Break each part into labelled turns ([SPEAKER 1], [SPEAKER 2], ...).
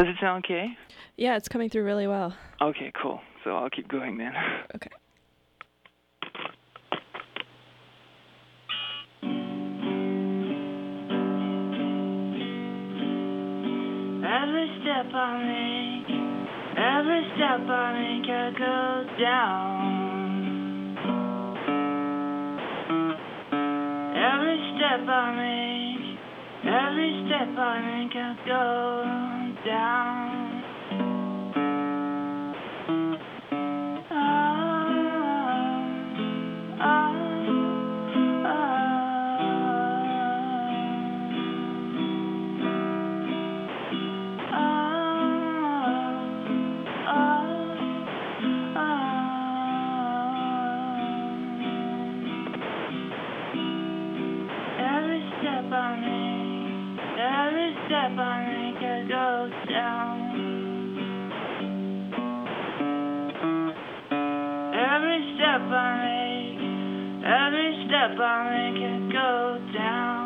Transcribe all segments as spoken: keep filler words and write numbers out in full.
[SPEAKER 1] Does it sound okay?
[SPEAKER 2] Yeah, it's coming through really well.
[SPEAKER 1] Okay, cool. So I'll keep going then.
[SPEAKER 2] Okay.
[SPEAKER 3] Every step I make, every step I make, I go down. Every step I make, every step I make, I go down. Ah, ah, Every step I make, every step I make, I go down. Every step I make, every step I make, I go down.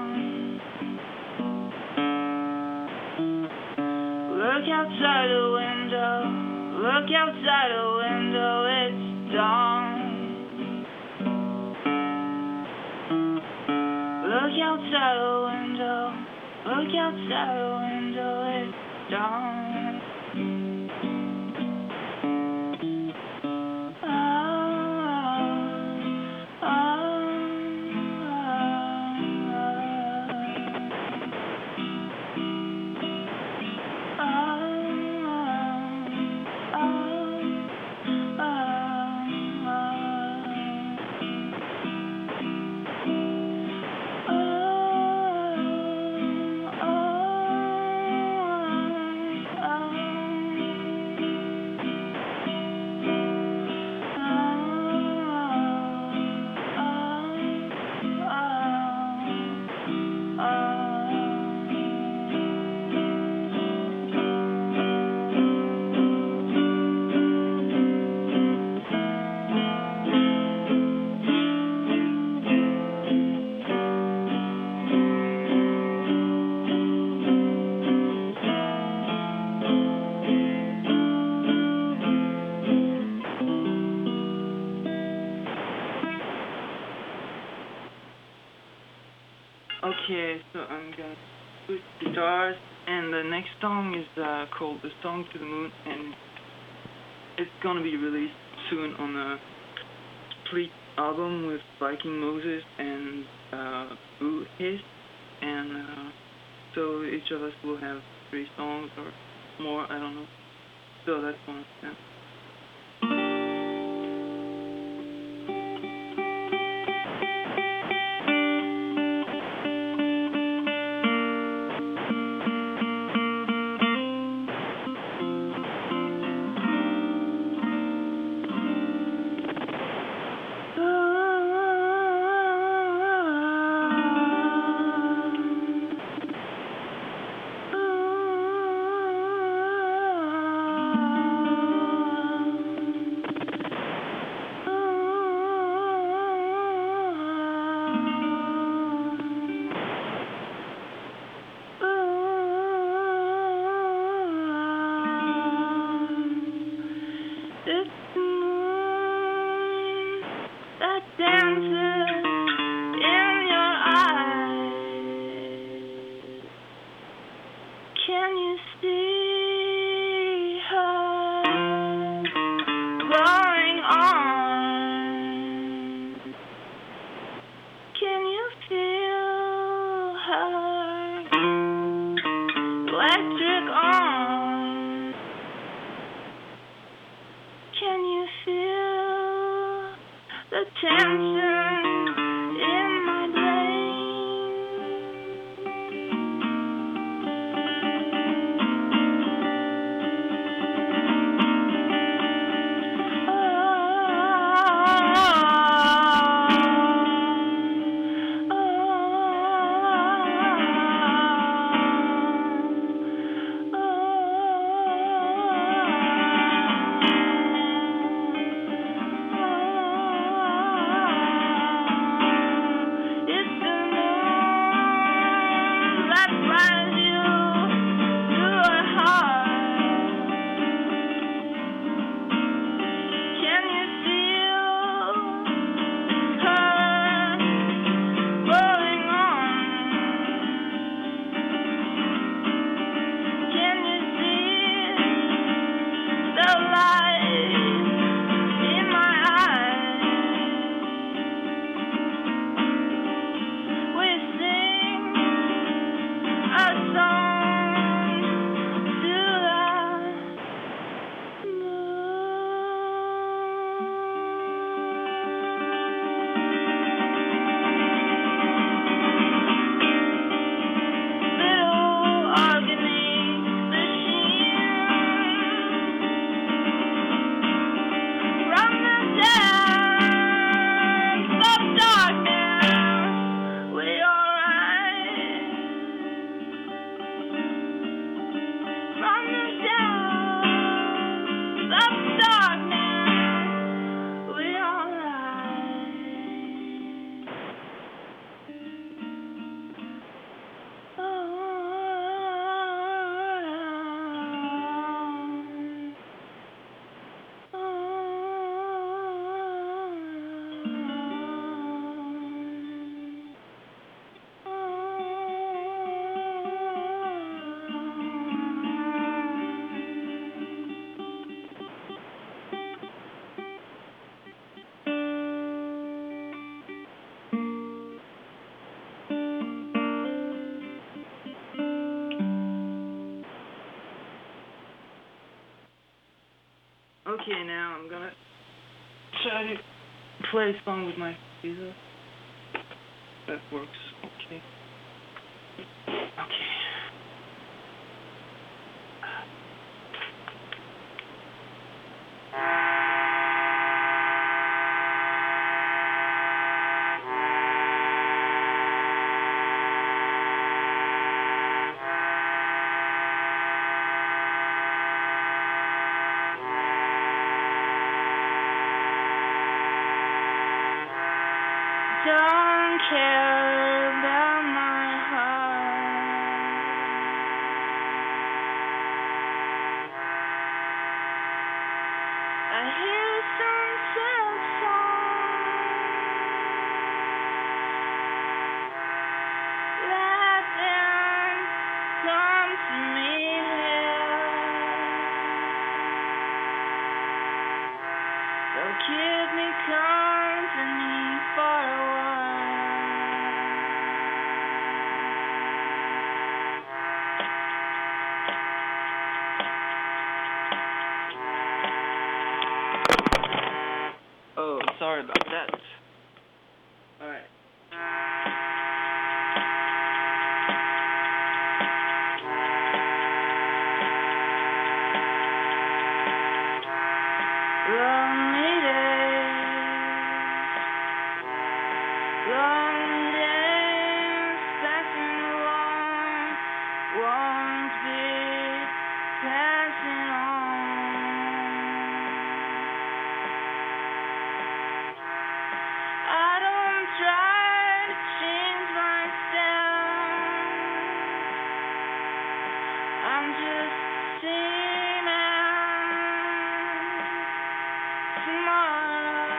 [SPEAKER 3] Look outside the window, look outside the window, it's dawn. Look outside the window, look outside the window, it's dawn. Ah, ah, Okay, so I'm gonna switch guitars, and the next song is uh, called "The Song to the Moon," and it's gonna be released soon on a split album with Viking Moses and uh, Boo Hiss, and uh, so each of us will have three songs or more, I don't know. So that's one of them. This moon that dances in your eyes, can you see her going on? Can you feel her electric arm? Can you feel the tension in my brain? Oh, Okay, now I'm gonna try to play a song with my computer. That works. Okay. Okay. Don't care about my heart. I hear some sad song let them come to me here. They'll keep me company for a Oh, sorry about that. Alright. Lonely days, lonely days passing along, won't be passing on. I don't try to change myself. I'm just seeming tomorrow.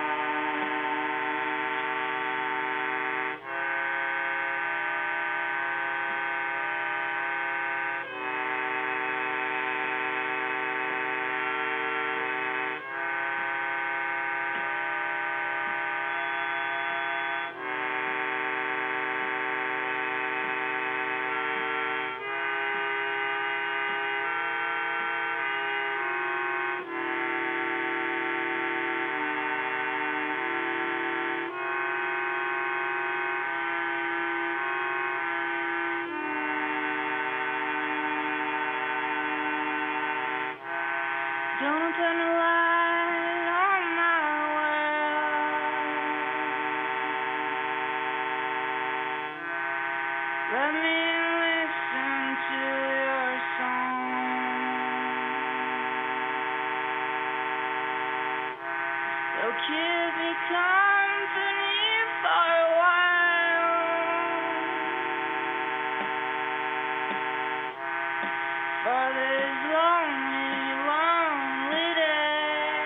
[SPEAKER 3] Don't turn the light on my world. Let me listen to your song. They'll keep me company for a while. For this lonely, lonely day.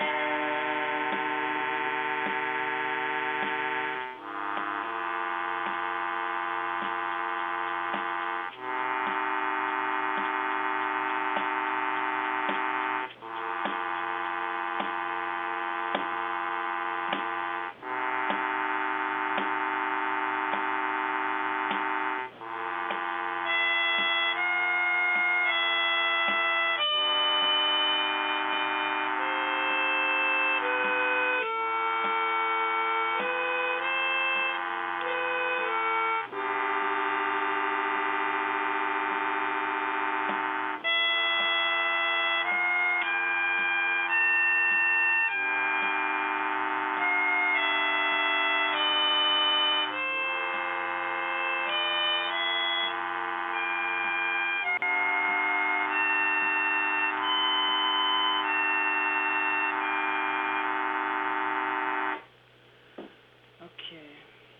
[SPEAKER 3] Okay.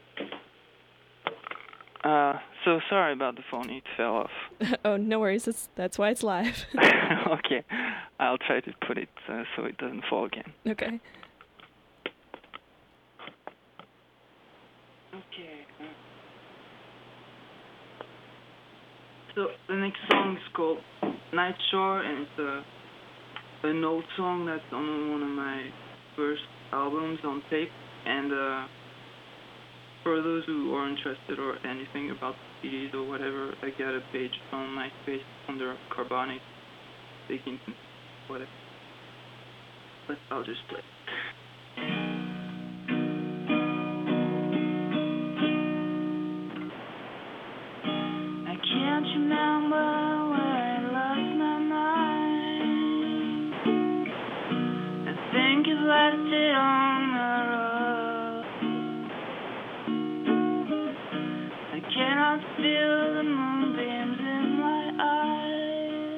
[SPEAKER 3] Uh, so sorry about the phone, it fell off.
[SPEAKER 2] Oh, no worries. That's, that's why it's live.
[SPEAKER 1] Okay, I'll try to put it uh, so it doesn't fall again.
[SPEAKER 2] Okay.
[SPEAKER 3] Okay. uh, So the next song is called Night Shore, and it's a an old song that's on one of my first albums on tape. And uh, for those who are interested or anything about C Ds or whatever, I got a page on MySpace under Carbonic. They can whatever. but I'll just play. I can't remember where I lost my mind. I think I've left it on the road. I cannot feel the moonbeams in my eyes.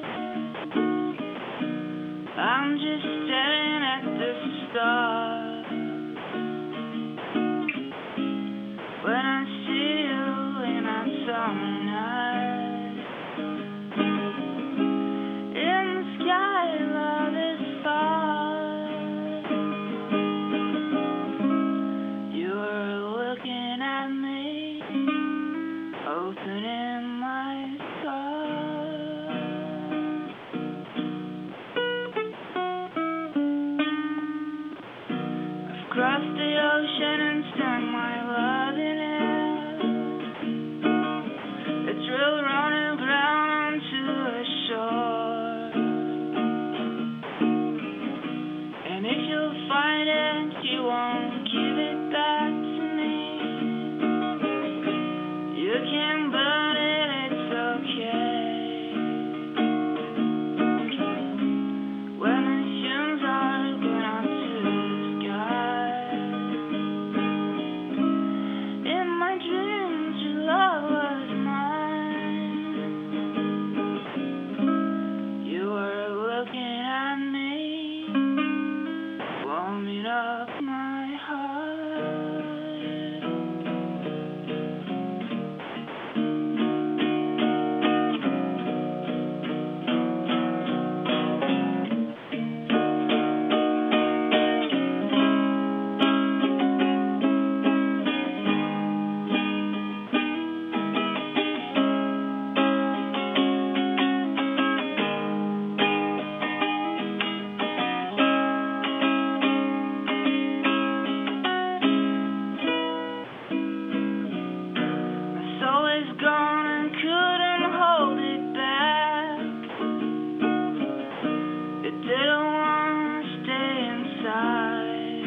[SPEAKER 3] I'm just staring at the stars. When I see you in that summer night, in the sky love is far. You were looking at me, opening my scars. I've crossed the ocean and stung my love in it. It's real running ground onto a shore. And if you find it, you won't give it back to me. You can burn it, it's okay. When the fumes are going up to the sky. In my dreams, your love was mine. You were looking at me, warming up my heart. My soul is gone and couldn't hold it back. It didn't want to stay inside.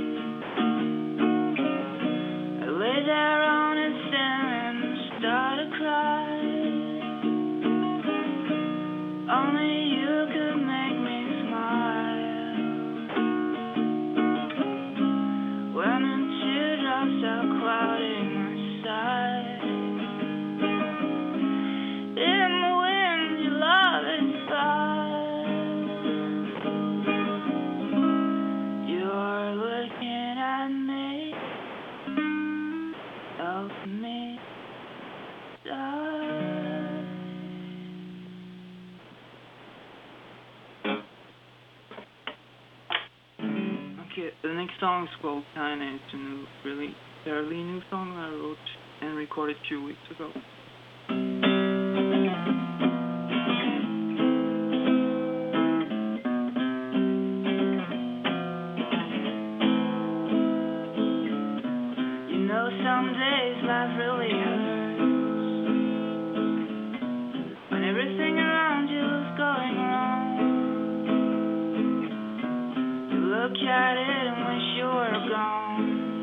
[SPEAKER 3] I lay there on his stand and started to cry. Only you could make me smile. When the teardrops are clouding my sight. In the wind, your love is fine. You're looking at me, help me die. Okay, the next song is called Kinda. It's a new, really fairly new song I wrote and recorded a few weeks ago. You know, some days life really hurts. When everything around you is going wrong. You look at it and wish you were gone.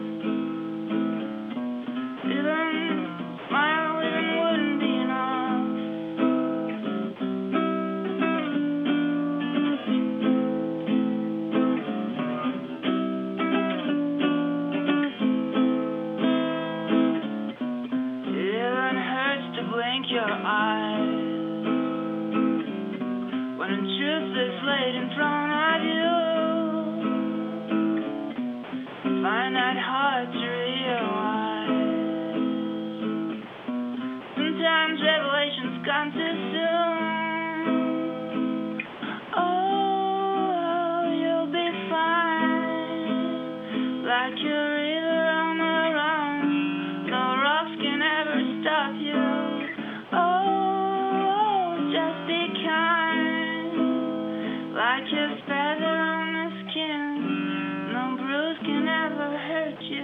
[SPEAKER 3] Even smile even wouldn't be enough. It even hurts to blink your eyes when the truth is laid in front of you. Find that hard to realize. Sometimes revelations come too soon. Oh, you'll be fine, like you're either on the run. No rocks can ever stop you. Oh, just be kind, like your feather on the skin. No bruise can ever hurt you.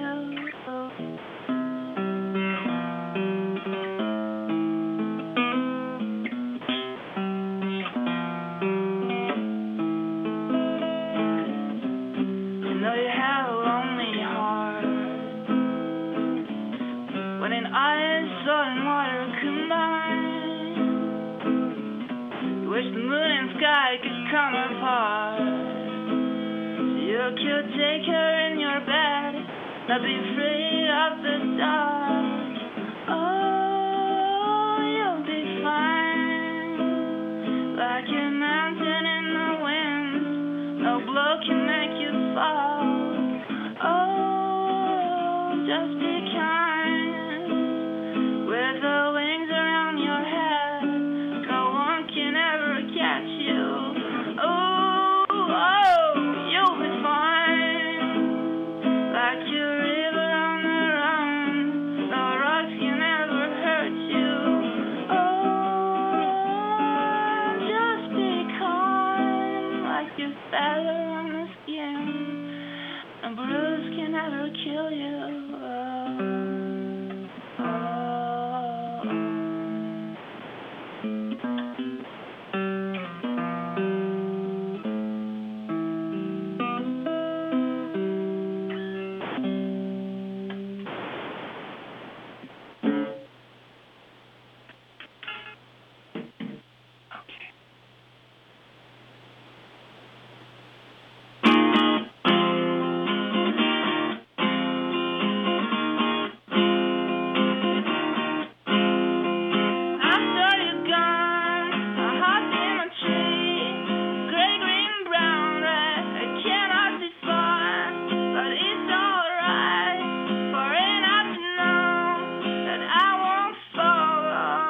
[SPEAKER 3] come apart. You could take her in your bed, not be afraid of the dark. Oh, you'll be fine, like a mountain in the wind. No blow can make you fall. Oh, just be kind, with the wings around your head. No one can ever catch you. Oh, oh, you'll be fine, like a river on the run. No rocks can ever hurt you. Oh, just be calm, like a feather on the skin. A bruise can never kill you. Oh, oh. After you're gone, a heart in a tree, gray, green, brown, red. I cannot define, but it's alright for it not to know that I won't follow.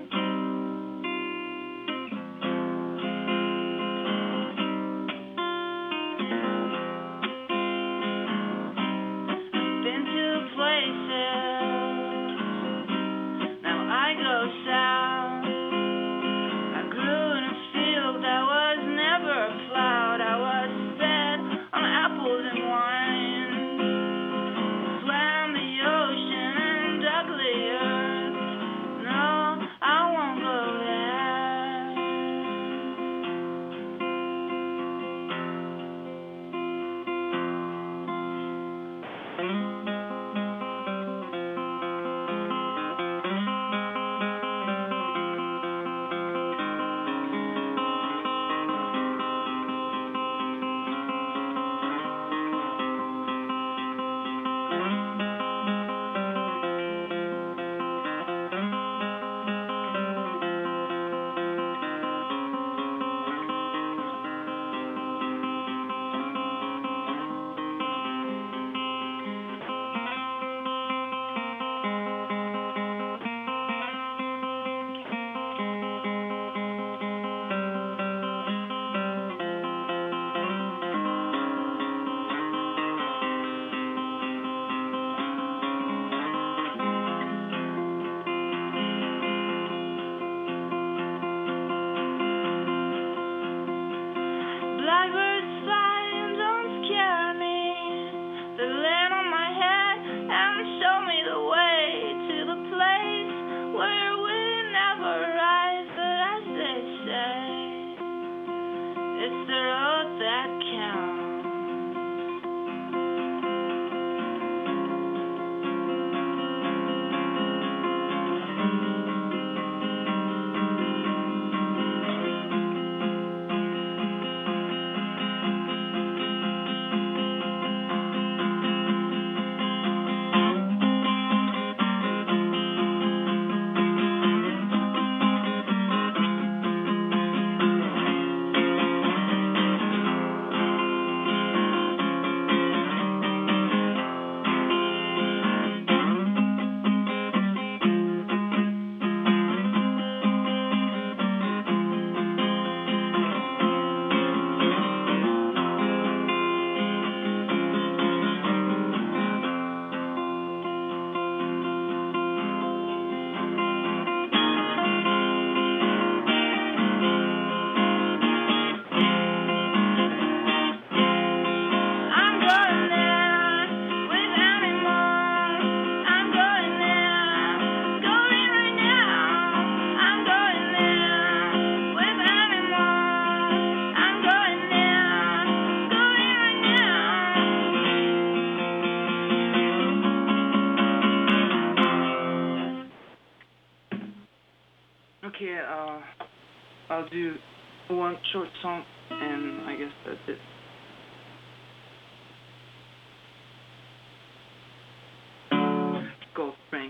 [SPEAKER 3] Been to places, now I go south. I grew in a field that was never plowed. I was fed on apples and wine. Swam the ocean and dug the earth. No, I won't go there. Blackbirds fly and don't scare me. They land on my head and show me the way to the place where we never rise. But as they say, it's the road that counts. I'm going there with animals. I'm going there, going right now. I'm going there with animals. I'm going there, going right now. Okay, uh, I'll do one short song and I guess that's it. It's called Spring.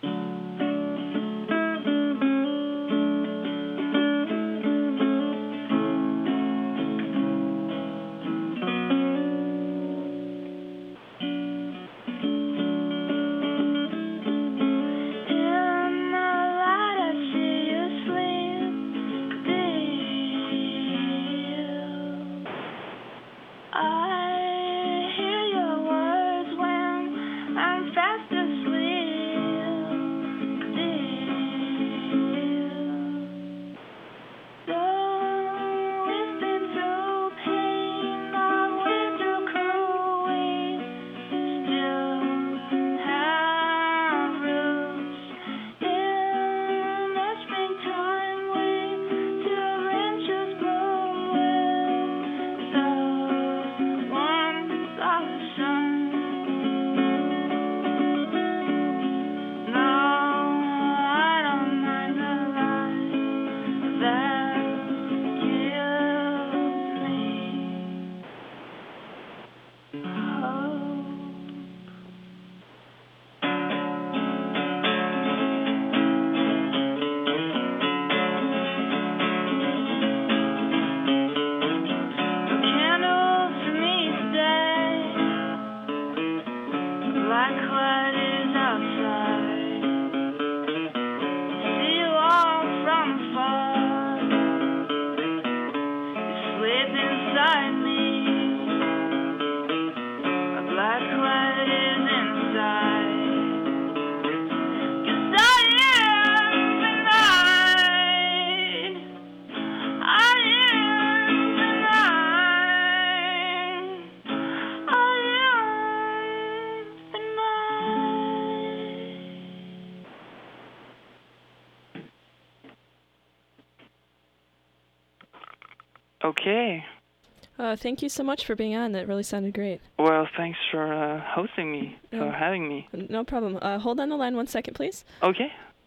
[SPEAKER 1] Okay.
[SPEAKER 2] Uh, thank you so much for being on. That really sounded great.
[SPEAKER 1] Well, thanks for uh, hosting me,
[SPEAKER 2] No.
[SPEAKER 1] for having me.
[SPEAKER 2] No problem. Uh, hold on the line one second, please.
[SPEAKER 1] Okay.